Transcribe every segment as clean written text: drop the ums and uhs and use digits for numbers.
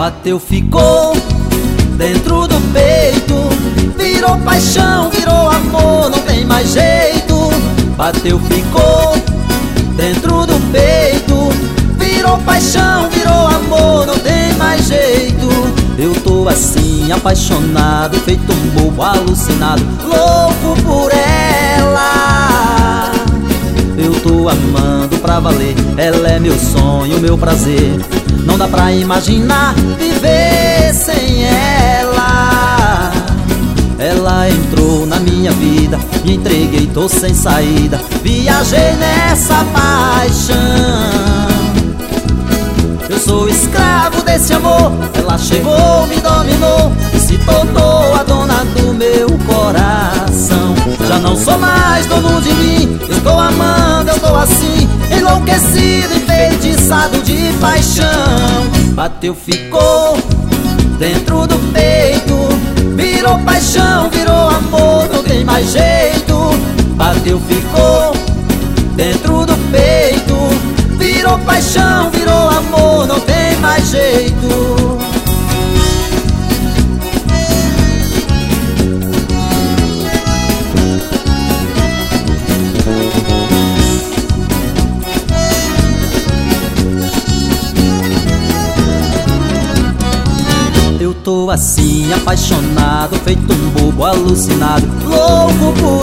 Bateu, ficou dentro do peito, virou paixão, virou amor, não tem mais jeito. Bateu, ficou dentro do peito, virou paixão, virou amor, não tem mais jeito. Eu tô assim, apaixonado, feito um bobo alucinado, louco por ela. Eu tô amando pra valer, ela é meu sonho, meu prazer. Não dá pra imaginar viver sem ela. Ela entrou na minha vida, me entreguei, tô sem saída. Viajei nessa paixão. Eu sou escravo desse amor. Ela chegou, me dominou e se tornou a dona do meu coração. Já não sou mais dono de mim, eu estou amando, eu estou assim, enlouquecido, enfeitiçado de paixão. Bateu, ficou dentro do peito, virou paixão, virou amor, não tem mais jeito. Bateu, ficou dentro do peito, virou paixão, virou amor, não tem mais jeito. Eu tô assim, apaixonado, feito um bobo alucinado, louco por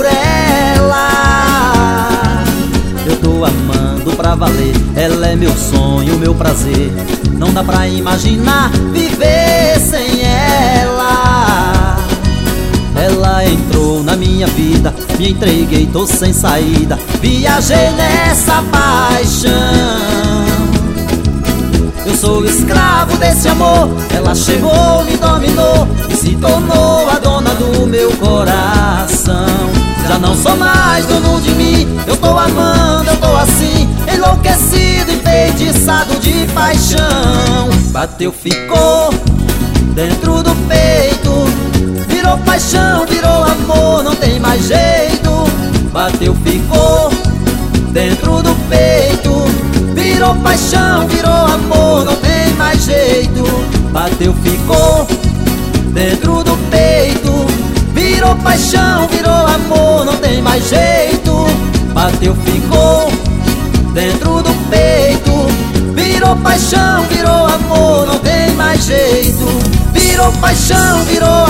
ela. Eu tô amando pra valer, ela é meu sonho, meu prazer. Não dá pra imaginar viver sem ela. Ela entrou na minha vida, me entreguei, tô sem saída. Viajei nessa paixão. Eu sou escravo desse amor. Ela chegou, me dominou e se tornou a dona do meu coração. Já não sou mais dono de mim, eu tô amando, eu tô assim, enlouquecido, enfeitiçado de paixão. Bateu, ficou dentro do peito, virou paixão, virou amor, não tem mais jeito. Bateu, ficou dentro do peito, virou paixão, virou amor, não tem mais jeito. Bateu, ficou dentro do peito, virou paixão, virou amor, não tem mais jeito. Bateu, ficou dentro do peito, virou paixão, virou amor, não tem mais jeito. Virou paixão, virou